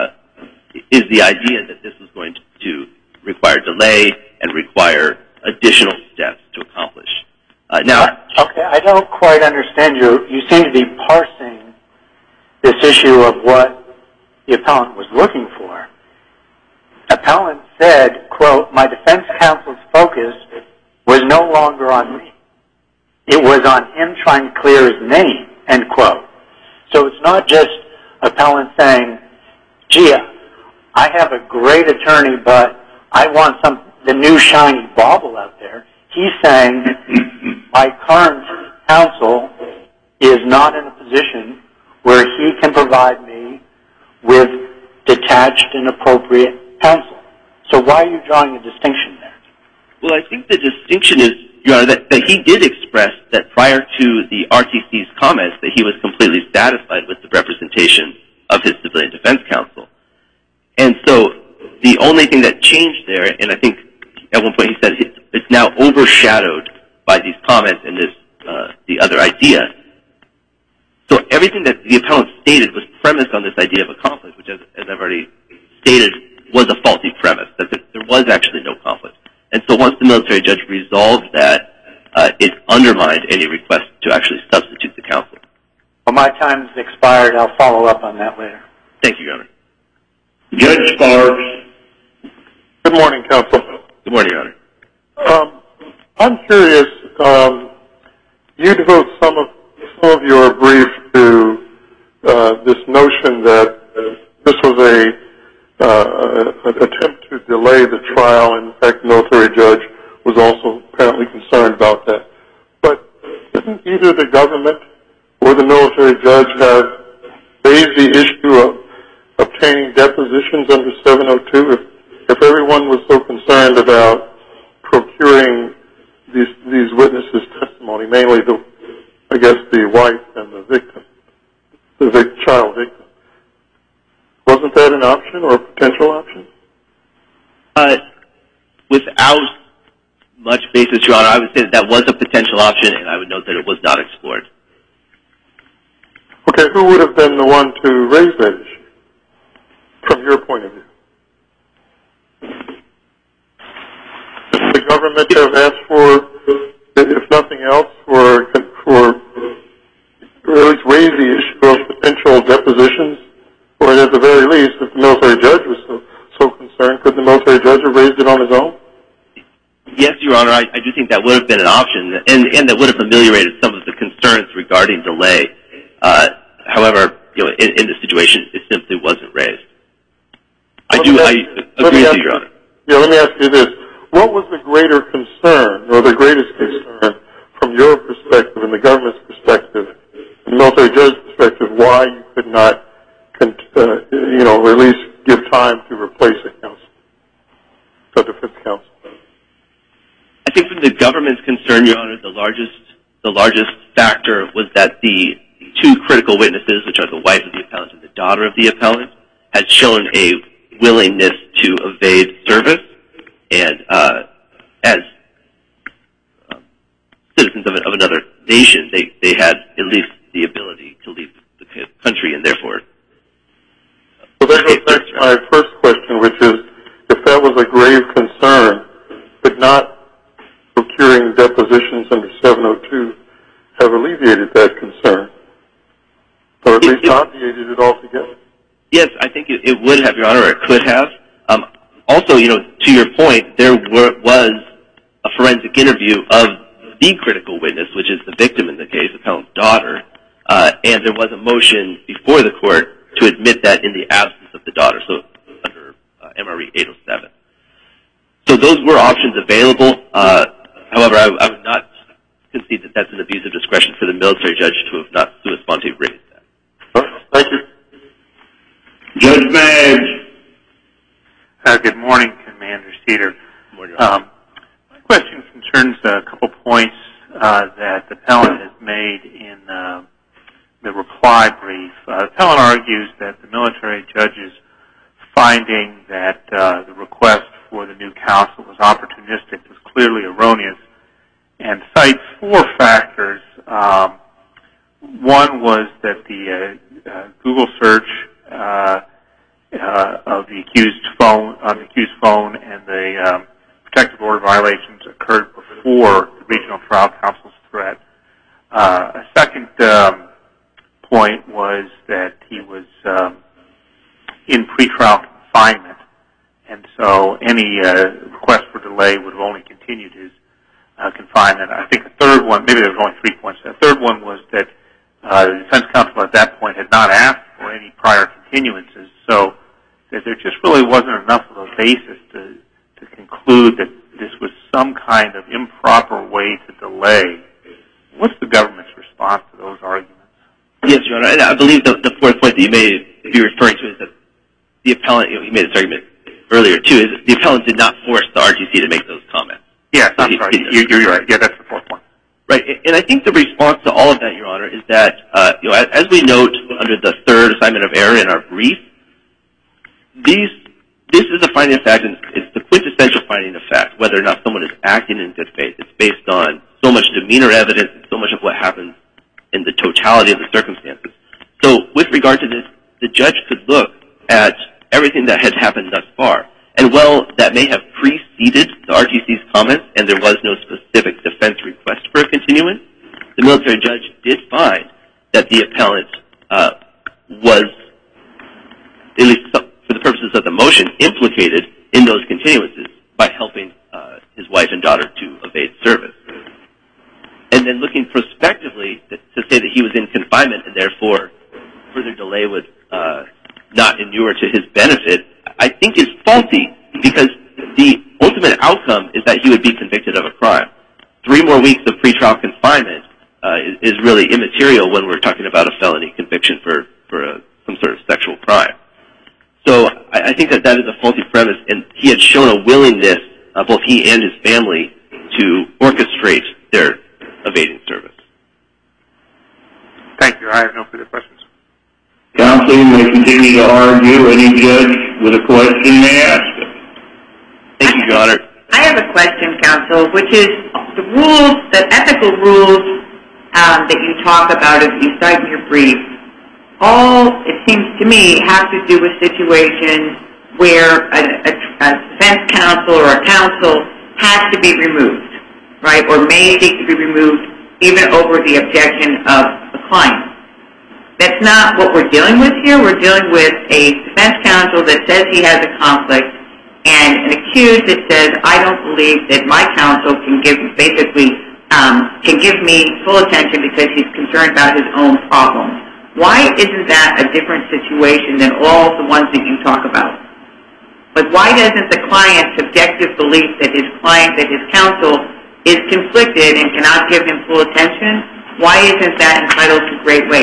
is the idea that this was going to require delay and require additional steps to accomplish. Okay, I don't quite understand you. You seem to be parsing this issue of what the appellant was looking for. Appellant said, quote, my defense counsel's focus was no longer on me. It was on him trying to clear his name, end quote. So it's not just appellant saying, gee, I have a great attorney, but I want the new shiny bauble out there. He's saying my current counsel is not in a position where he can provide me with detached and appropriate counsel. So why are you drawing a distinction there? Well, I think the distinction is, Your Honor, that he did express that prior to the RTC's comments that he was completely satisfied with the representation of his civilian defense counsel. And so the only thing that changed there, and I think at one point he said it's now overshadowed by these comments and this the other idea. So everything that the appellant stated was premised on this idea of a conflict, which, as I've already stated, was a faulty premise, that there was actually no conflict. And so once the military judge resolved that, it undermined any request to actually substitute the counsel. Well, my time's expired. I'll follow up on that later. Thank you, Your Honor. Judge Sparks. Good morning, counsel. Good morning, Your Honor. I'm curious. You devote some of your brief to this notion that this was an attempt to delay the trial. In fact, the military judge was also apparently concerned about that. But didn't either the government or the military judge have raised the issue of obtaining depositions under 702? If everyone was so concerned about procuring these witnesses' testimony, mainly the wife and the victim, the child victim, wasn't that an option or a potential option? Without much basis, Your Honor, I would say that was a potential option, and I would note that it was not explored. Okay, who would have been the one to raise that issue, from your point of view? Does the government have asked for, if nothing else, for or at least raise the issue of potential depositions? Or at the very least, if the military judge was so concerned, could the military judge have raised it on his own? Yes, Your Honor, I do think that would have been an option, and that would have ameliorated some of the concerns regarding delay. However, in this situation, it simply wasn't raised. I agree with you, Your Honor. Yeah, let me ask you this. What was the greater concern, or the greatest concern, from your perspective and the government's perspective, and the military judge's perspective, why you could not, or at least give time to replace a counsel, a defense counsel? I think from the government's concern, Your Honor, the largest factor was that the two critical witnesses, which are the wife of the appellant and the daughter of the appellant, had shown a willingness to evade service, and as citizens of another nation, they had at least the ability to leave the country, and therefore... So that goes back to my first question, which is, if that was a grave concern, could not procuring depositions under 702 have alleviated that concern? Or at least obviated it altogether? Yes, I think it would have, Your Honor, or it could have. Also, to your point, there was a forensic interview of the critical witness, which is the victim in the case, the appellant's daughter, and there was a motion before the court to admit that in the absence of the daughter. So under MRE 807. So those were options available. However, I would not concede that that's an abuse of discretion for the military judge to have not sua sponte raised that. All right. Thank you. Judge Maggs. Good morning, Commander Cedar. Good morning. My question concerns a couple points that the appellant has made in the reply brief. The appellant argues that the military judge's finding that the request for the new counsel was opportunistic was clearly erroneous and cites four factors. One was that the Google search of the accused phone and the protective order violations occurred before the regional trial counsel's threat. A second point was that he was in pretrial confinement, and so any request for delay would have only continued his confinement. I think the third one, maybe there was only 3 points. The third one was that the defense counsel at that point had not asked for any prior continuances, so that there just really wasn't enough of a basis to conclude that this was some kind of improper way to delay. What's the government's response to those arguments? Yes, Your Honor. And I believe the fourth point that you may be referring to is that the appellant, he made this argument earlier too, is that the appellant did not force the RTC to make those comments. Yes, I'm sorry. You're right. Yeah, that's the fourth point. Right. And I think the response to all of that, Your Honor, is that, as we note under the third assignment of error in our brief, this is a finding of fact, and it's the quintessential finding of fact, whether or not someone is acting in good faith. It's based on so much demeanor evidence and so much of what happens in the totality of the circumstances. So with regard to this, the judge could look at everything that had happened thus far. And while that may have preceded the RTC's comments and there was no specific defense request for a continuance, the military judge did find that the appellant was, at least for the purposes of the motion, implicated in those continuances by helping his wife and daughter to evade service. And then looking prospectively to say that he was in confinement and therefore further delay would not inure to his benefit, I think is faulty because the ultimate outcome is that he would be convicted of a crime. 3 more weeks of pretrial confinement is really immaterial when we're talking about a felony conviction for some sort of sexual crime. So I think that is a faulty premise, and he had shown a willingness, both he and his family, to orchestrate their evading service. Thank you. I have no further questions. Counsel, you may continue to argue. Any judge with a question may ask it. Thank you, Your Honor. I have a question, counsel, which is the rules, the ethical rules that you talk about as you cite in your brief, all, it seems to me, have to do with situations where a defense counsel or a counsel has to be removed, right, or may seek to be removed even over the objection of the client. That's not what we're dealing with here. We're dealing with a defense counsel that says he has a conflict and an accused that says, I don't believe that my counsel can give me full attention because he's concerned about his own problems. Why isn't that a different situation than all the ones that you talk about? But why doesn't the client's subjective belief that his counsel is conflicted and cannot give him full attention, why isn't that entitled to great weight?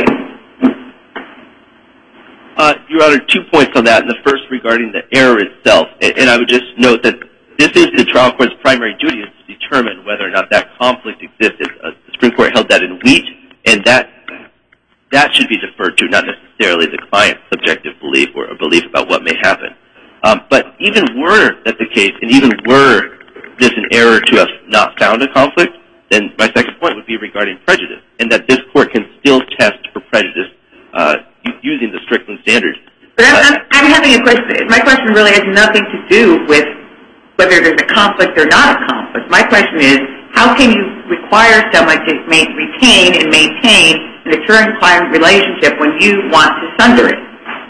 Your Honor, 2 points on that. And the first regarding the error itself. And I would just note that this is the trial court's primary duty is to determine whether or not that conflict existed. The Supreme Court held that in Wheat, and that should be deferred to, not necessarily the client's subjective belief or a belief about what may happen. But even were that the case, and even were this an error to have not found a conflict, then my second point would be regarding prejudice, and that this court can still test for prejudice using the Strickland standard. But I'm having a question. My question really has nothing to do with whether there's a conflict or not a conflict. My question is, how can you require someone to retain and maintain an attorney-client relationship when you want to sunder it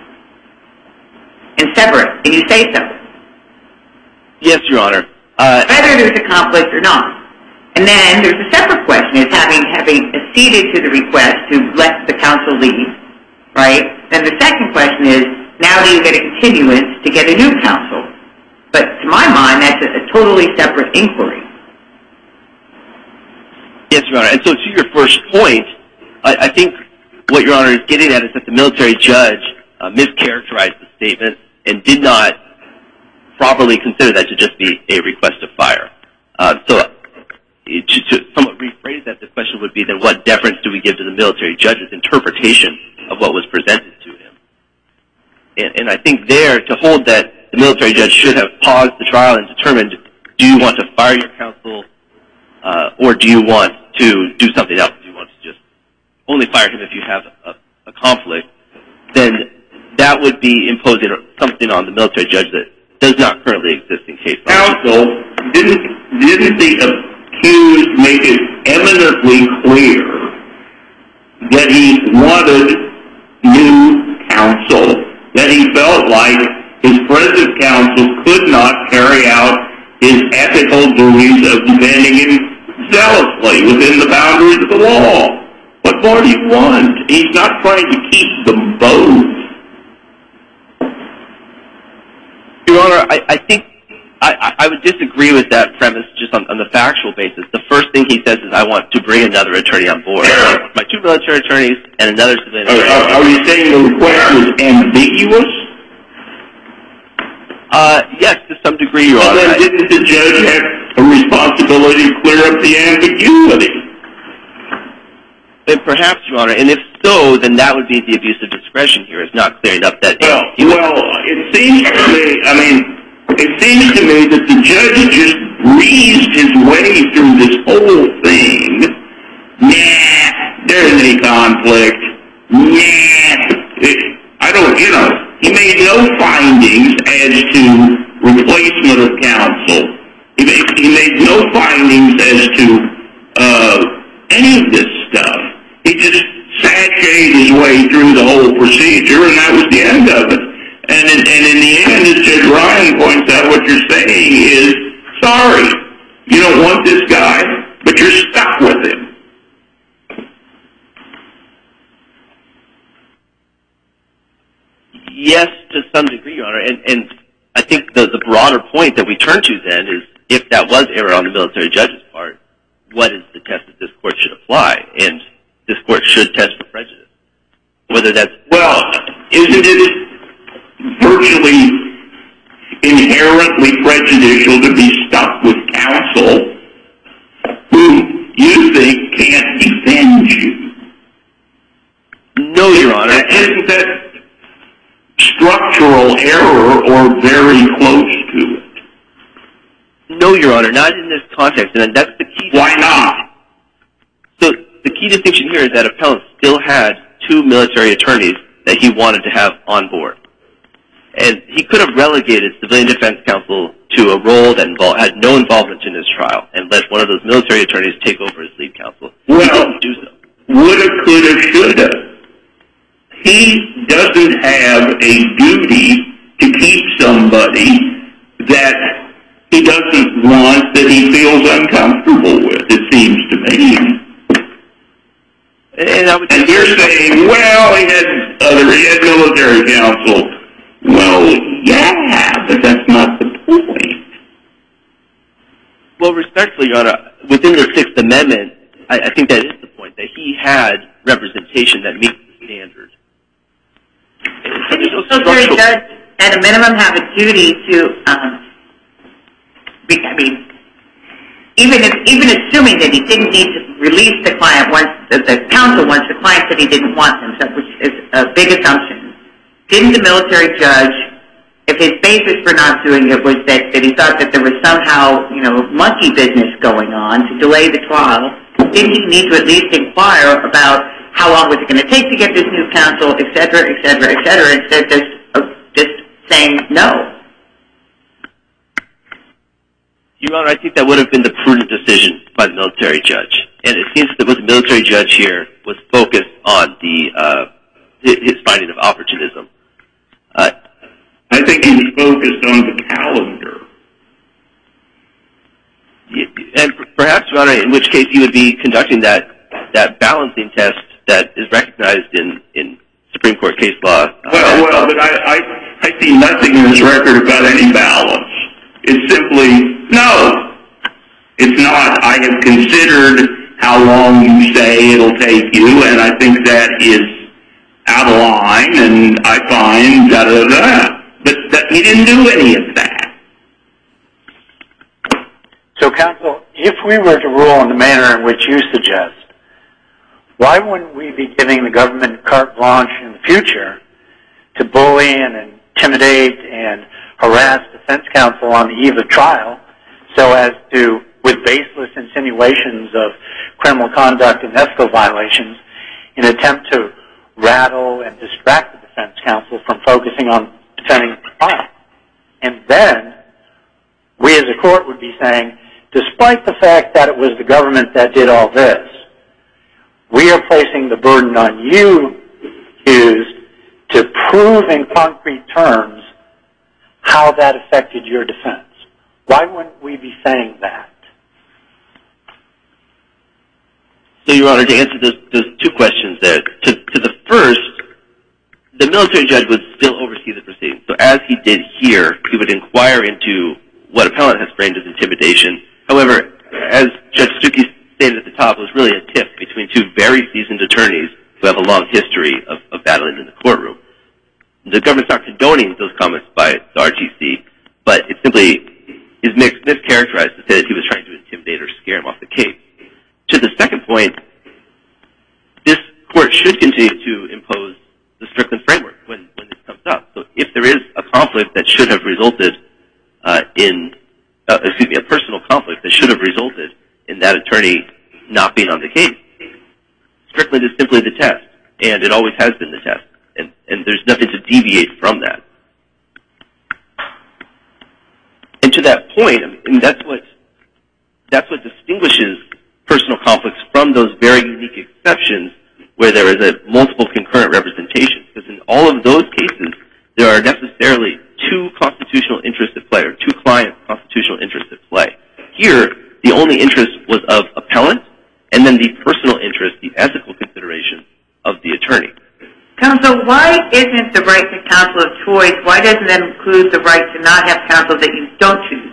and sever it, and you say so? Yes, Your Honor. Whether there's a conflict or not. And then there's a separate question, is having acceded to the request to let the counsel leave, right? Then the second question is, now do you get a continuance to get a new counsel? my mind, that's a totally separate inquiry. Yes, Your Honor. And so to your first point, I think what Your Honor is getting at is that the military judge mischaracterized the statement and did not properly consider that to just be a request to fire. So to somewhat rephrase that, the question would be then what deference do we give to the military judge's interpretation of what was presented to him? And I think there, to hold that the military judge should have paused the trial and determined, do you want to fire your counsel or do you want to do something else? Do you want to just only fire him if you have a conflict? Then that would be imposing something on the military judge that does not currently exist in case law. Counsel, didn't the accused make it eminently clear that he wanted new counsel, that he felt like his present counsel could not carry out his ethical duties of defending him zealously within the boundaries of the law? What more do you want? He's not trying to keep them both. Your Honor, I think I would disagree with that premise just on the factual basis. The first thing he says is, I want to bring another attorney on board. My two military attorneys and another civilian attorney. Are you saying the request was ambiguous? Yes, to some degree, Your Honor. Then didn't the judge have a responsibility to clear up the ambiguity? And perhaps, Your Honor, and if so, then that would be the abuse of discretion here, is not clearing up that ambiguity. Well, it seems to me that the judge just breezed his way through this whole thing. Nah, there isn't any conflict. He made no findings as to replacement of counsel. He made no findings as to any of this stuff. He just sashayed his way through the whole procedure, and that was the end of it. And in the end, as Judge Ryan points out, what you're saying is, sorry, you don't want this guy, but you're stuck with him. Yes, to some degree, Your Honor. And I think the broader point that we turn to then is, if that was error on the military judge's part, what is the test that this court should apply? And this court should test for prejudice. Whether that's... Well, isn't it virtually inherently prejudicial to be stuck with counsel who you think can't defend you? No, Your Honor. Isn't that structural error or very close to it? No, Your Honor, not in this context, and that's the key. Why not? So the key distinction here is that appellant still had two military attorneys that he wanted to have on board. And he could have relegated civilian defense counsel to a role that had no involvement in his trial and let one of those military attorneys take over as lead counsel. Well, he didn't do so. Woulda, coulda, shoulda. He doesn't have a duty to keep somebody that he doesn't want, that he feels uncomfortable with, it seems to me. And you're saying, well, he had military counsel. Well, yeah, but that's not the point. Well, respectfully, Your Honor, within the Sixth Amendment, I think that is the point, that he had representation that meets the standard. The military judge, at a minimum, have a duty to, even assuming that he didn't need to release the client once the counsel the client said he didn't want him, which is a big assumption. Didn't the military judge, if his basis for not doing it was that he thought that there was somehow, monkey business going on to delay the trial, didn't he need to at least inquire about how long was it going to take to get this new counsel, et cetera, instead of just saying no? Your Honor, I think that would have been the prudent decision by the military judge. And it seems that what the military judge here was focused on his finding of opportunism. I think he was focused on the calendar. And perhaps, Your Honor, in which case he would be conducting that balancing test that is recognized in Supreme Court case law. But I see nothing in this record about any balance. It's simply, no, it's not. I have considered how long you say it'll take you, and I think that is out of line, and I find da-da-da. But he didn't do any of that. So, counsel, if we were to rule in the manner in which you suggest, why wouldn't we be giving the government carte blanche in the future to bully and intimidate and harass defense counsel on the eve of trial so as to, with baseless insinuations of criminal conduct and ethical violations, in an attempt to rattle and distract the defense counsel from focusing on defending the trial? And then we as a court would be saying, despite the fact that it was the government that did all this, we are placing the burden on you, accused, to prove in concrete terms how that affected your defense. Why wouldn't we be saying that? So, Your Honor, to answer those two questions there, to the first, the military judge would still oversee the proceedings. So as he did here, he would inquire into what appellant has framed as intimidation. However, as Judge Stuckey stated at the top, it was really a tiff between two very seasoned attorneys who have a long history of battling in the courtroom. The government's not condoning those comments by the RTC, but it simply is mischaracterized to say that he was trying to intimidate or scare him off the case. To the second point, this court should continue to impose the Strickland framework when this comes up. So if there is a conflict that should have resulted a personal conflict that should have resulted in that attorney not being on the case, Strickland is simply the test, and it always has been the test, and there's nothing to deviate from that. And to that point, I mean, that's what distinguishes personal conflicts from those very unique exceptions where there is a multiple concurrent representation. Because in all of those cases, there are necessarily two constitutional interests at play, or two clients' constitutional interests at play. Here, the only interest was of appellant, and then the personal interest, the ethical consideration of the attorney. Counsel, why isn't the right to counsel of choice, why doesn't that include the right to not have counsel that you don't choose?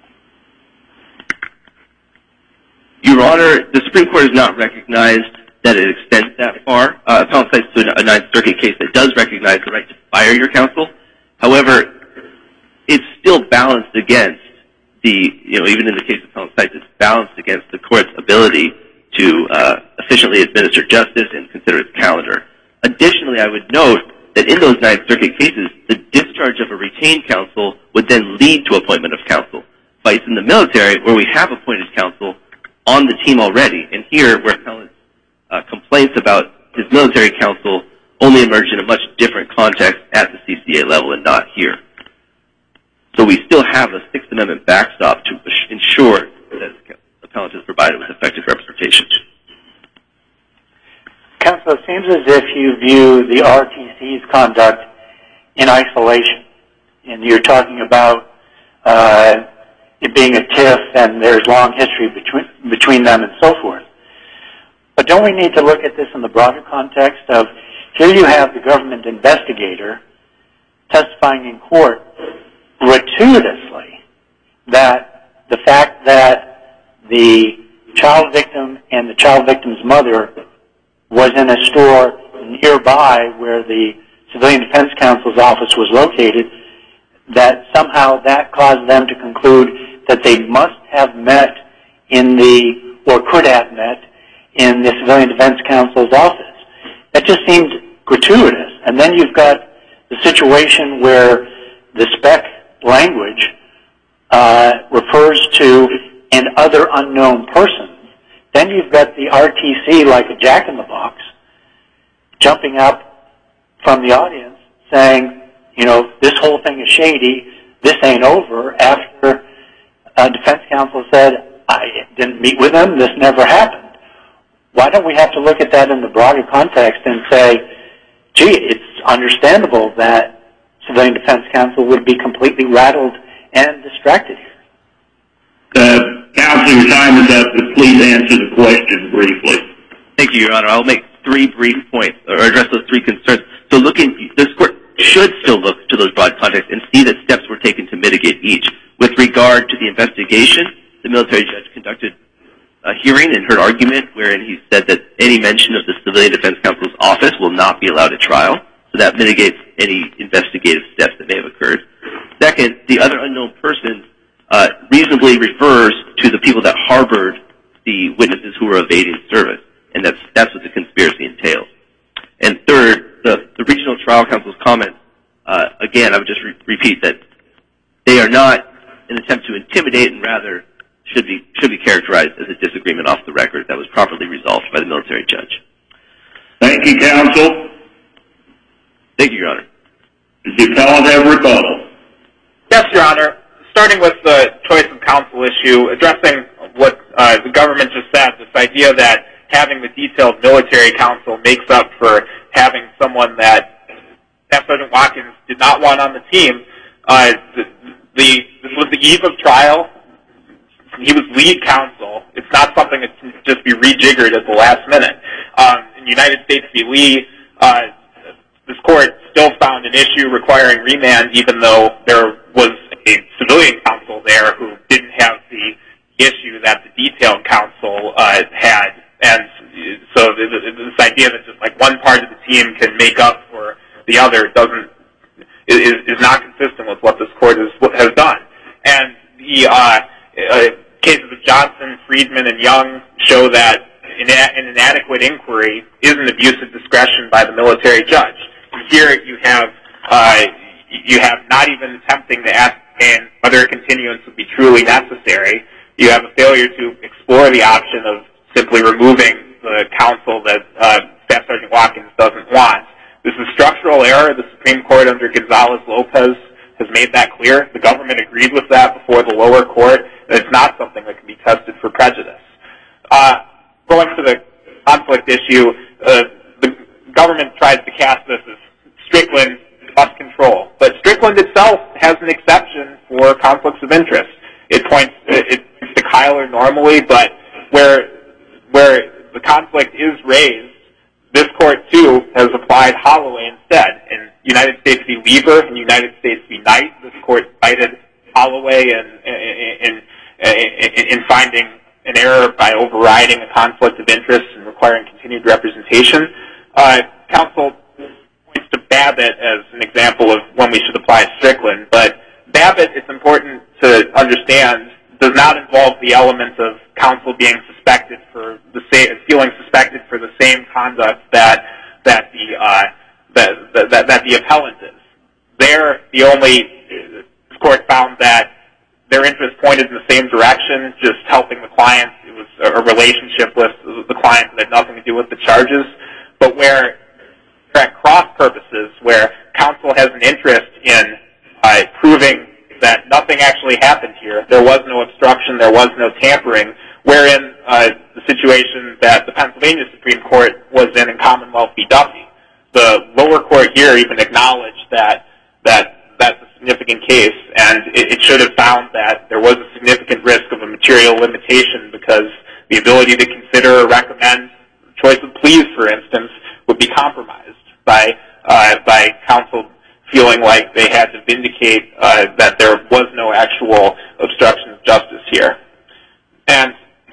Your Honor, the Supreme Court has not recognized that it extends that far. Appellant cites to a Ninth Circuit case that does recognize the right to fire your counsel. However, it's still balanced against even in the case of appellant cites, it's balanced against the court's ability to efficiently administer justice and consider its calendar. Additionally, I would note that in those Ninth Circuit cases, the discharge of a retained counsel would then lead to appointment of counsel. But it's in the military where we have appointed counsel on the team already, and here where appellant's complaints about his military counsel only emerge in a much different context at the CCA level and not here. So we still have a Sixth Amendment backstop to ensure that the appellant is provided with effective representation. Counsel, it seems as if you view the RTC's conduct in isolation, and you're talking about it being a tiff and there's long history between them and so forth. But don't we need to look at this in the broader context of, here you have the government investigator testifying in court gratuitously that the fact that the child victim and the child victim's mother was in a store nearby where the Civilian Defense Counsel's office was located, that somehow that caused them to conclude that they must have met or could have met in the Civilian Defense Counsel's office. That just seemed gratuitous. And then you've got the situation where the spec language refers to an other unknown person. Then you've got the RTC like a jack-in-the-box jumping up from the audience saying, this whole thing is shady, this ain't over, after defense counsel said, I didn't meet with him, this never happened. Why don't we have to look at that in the broader context and say, gee, it's understandable that Civilian Defense Counsel would be completely rattled and distracted here? Counsel, your time is up, but please answer the question briefly. Thank you, Your Honor. I'll make 3 brief points, or address those 3 concerns. So this court should still look to those broad contexts and see that steps were taken to mitigate each. With regard to the investigation, the military judge conducted a hearing and heard argument wherein he said that any mention of the Civilian Defense Counsel's office will not be allowed at trial, so that mitigates any investigative steps that may have occurred. Second, the other unknown person reasonably refers to the people that harbored the witnesses who were evading service, and that's what the conspiracy entails. And third, the regional trial counsel's comments, again, I would just repeat that they are not an attempt to intimidate, and rather should be characterized as a disagreement off the record that was properly resolved by the military judge. Thank you, counsel. Thank you, Your Honor. Does the appellant have rebuttal? Yes, Your Honor. Starting with the choice of counsel issue, addressing what the government just said, this idea that having the detailed military counsel makes up for having someone that Staff Sergeant Watkins did not want on the team. This was the eve of trial. He was lead counsel. It's not something that can just be rejiggered at the last minute. In United States v. Lee, this court still found an issue requiring remand, even though there was a civilian counsel there who didn't have the issue that the detailed counsel had. And so this idea that just like one part of the team can make up for the other is not consistent with what this court has done. And the cases of Johnson, Friedman, and Young show that an inadequate inquiry is an abuse of discretion by the military judge. Here you have not even attempting to ascertain whether a continuance would be truly necessary. You have a failure to explore the option of simply removing the counsel that Staff Sergeant Watkins doesn't want. This is structural error. The Supreme Court under Gonzales-Lopez has made that clear. The government agreed with that before the lower court, and it's not something that can be tested for prejudice. Going to the conflict issue, the government tries to cast this as Strickland must control. But Strickland itself has an exception for conflicts of interest. It points to Kyler normally, but where the conflict is raised, this court, too, has applied Holloway instead. In United States v. Weaver and United States v. Knight, this court cited Holloway in finding an error by overriding a conflict of interest and requiring continued representation. Counsel points to Babbitt as an example of when we should apply Strickland, but Babbitt, it's important to understand, does not involve the element of counsel being suspected for feeling suspected for the same conduct that the appellant is. There, this court found that their interest pointed in the same direction, just helping the client. It was a relationship with the client that had nothing to do with the charges. But where at cross purposes, where counsel has an interest in proving that nothing actually happened here, there was no obstruction, there was no tampering, wherein the situation that the Pennsylvania Supreme Court was in Commonwealth v. Duffy. The lower court here even acknowledged that that's a significant case, and it should have found that there was a significant risk of a material limitation because the ability to consider or recommend choice of pleas, for instance, would be compromised by counsel feeling like they had to vindicate that there was no actual obstruction of justice here. And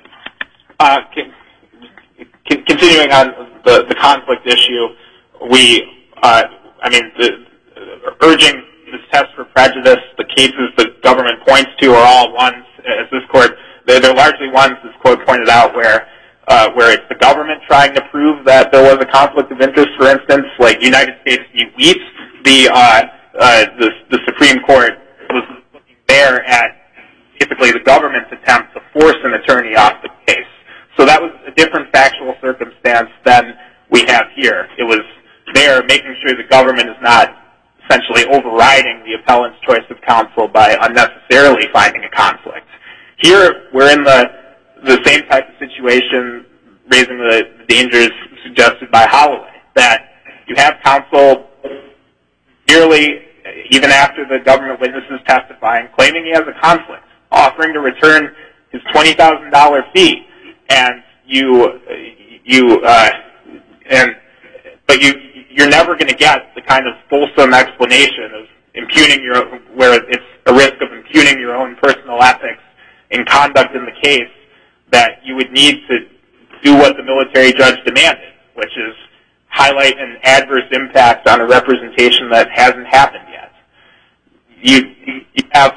continuing on the conflict issue, urging this test for prejudice, the cases the government points to are all ones, as this court, they're largely ones, this court pointed out, where it's the government trying to prove that there was a conflict of interest, for instance, like United States v. Wheats, the Supreme Court was looking there at typically the government's attempt to force an attorney off the case. So that was a different factual circumstance than we have here. It was there making sure the government is not essentially overriding the appellant's choice of counsel by unnecessarily finding a conflict. Here, we're in the same type of situation, raising the dangers suggested by Holloway, that you have counsel nearly, even after the government witness is testifying, claiming he has a conflict, offering to return his $20,000 fee, and you're never going to get the kind of fulsome explanation of where it's a risk of impunity impugning your own personal ethics and conduct in the case, that you would need to do what the military judge demanded, which is highlight an adverse impact on a representation that hasn't happened yet. You have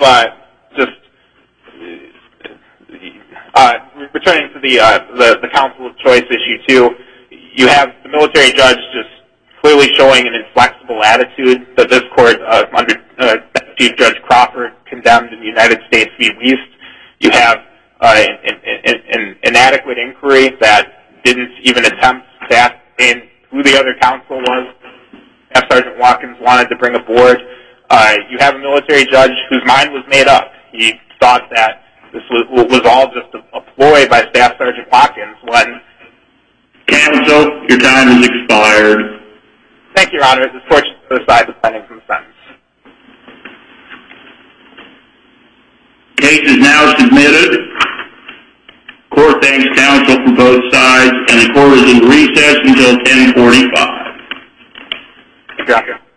returning to the counsel of choice issue too, you have the military judge just clearly showing an inflexible attitude that this court under Chief Judge Crawford condemned in the United States v. Wiest. You have an inadequate inquiry that didn't even attempt to ascertain who the other counsel was Staff Sergeant Watkins wanted to bring aboard. You have a military judge whose mind was made up. He thought that this was all just a ploy by Staff Sergeant Watkins when... Counsel, your time has expired. Thank you, Your Honor. This court should decide the findings from the sentence. Case is now submitted. Court thanks counsel for both sides, and the court is in recess until 10:45. Thank you, Your Honor.